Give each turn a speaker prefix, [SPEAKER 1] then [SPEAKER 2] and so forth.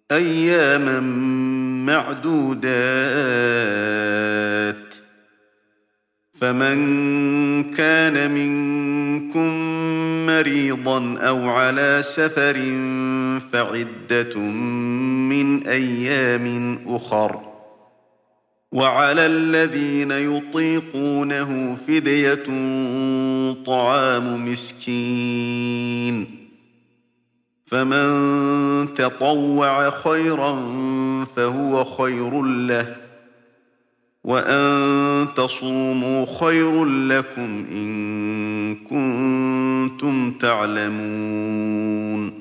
[SPEAKER 1] أياما معدودات. فمن كان منكم مريضا أو على سفر فعدة من أيام أخر، وعلى الذين يطيقونه فدية طعام مسكين، فمن تطوع خيرا فهو خير له، وأن تصوموا خير لكم إن كنتم تعلمون.